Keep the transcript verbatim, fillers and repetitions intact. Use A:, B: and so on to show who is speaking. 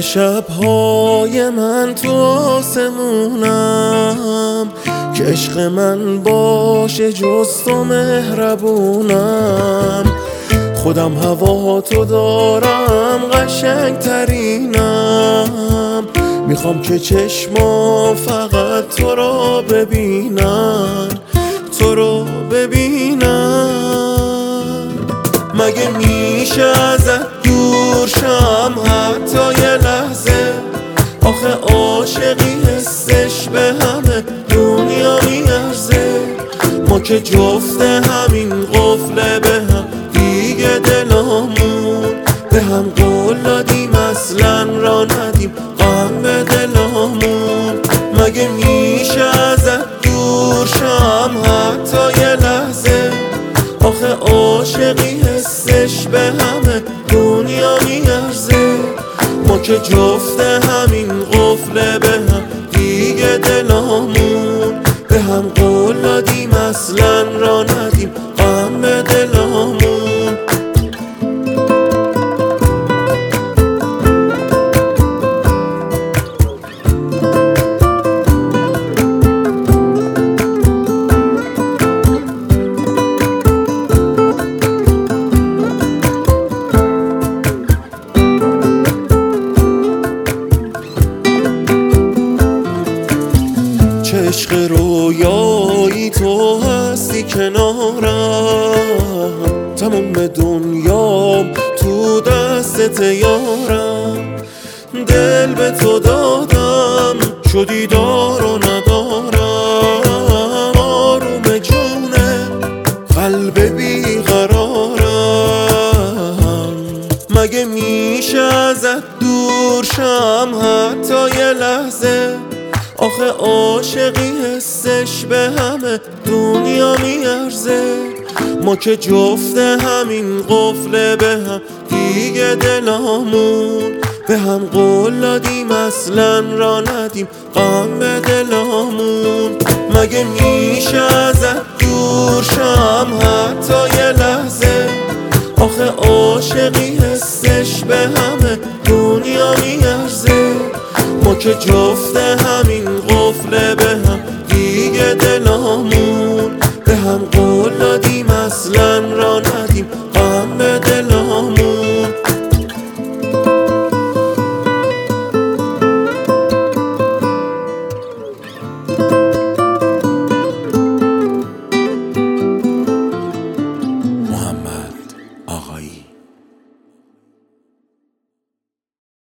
A: شبهای من تو آسمونم که عشق من باشه جز تو مهربونم. خودم هوا تو دارم قشنگ ترینم، میخوام که چشما فقط تو رو ببینن، تو رو ببینن. مگه میشه ازت دور شم حتی یه لحظه؟ آخه عاشقی حسش به همه دنیا میارزه. ما که جفت همین قفله به هم دیگه دلامون، به هم قول دادیم اصلا را ندیم غم به دلامون. مگه میشه ازت دور شم حتی یه لحظه؟ آخه عاشقی حسش به همه دنیا میارزه. ما که جفت همین قفله به هم دیگه دلامون، به هم قول دادیم اصلا را ندیم غم به دلامون. عشق رویایی تو هستی کنارم، تمام دنیام تو دستت یارم. دل به تو دادم شدی دار و ندارم، آروم جونه قلب بیقرارم. مگه میشه ازت دور شم حتی یه لحظه؟ آخه عاشقی حسش به همه دنیا میارزه. ما که جفت همین قفله به هم دیگه دلامون، به هم قول دادیم اصلا را ندیم غم به دلامون. مگه میشه ازت دور شم حتی یه لحظه؟ آخه عاشقی حسش به همه دنیا میارزه. ما که جفت همین قفله به هم دیگه دلامون، به هم قول دادیم اصلا را ندیم غم به دلامون. محمد آقایی.